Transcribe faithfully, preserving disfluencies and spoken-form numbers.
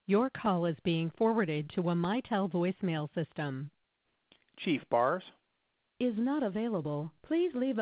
Your call is being forwarded to a Mitel voicemail system. Chief Bars Is not available. Please leave a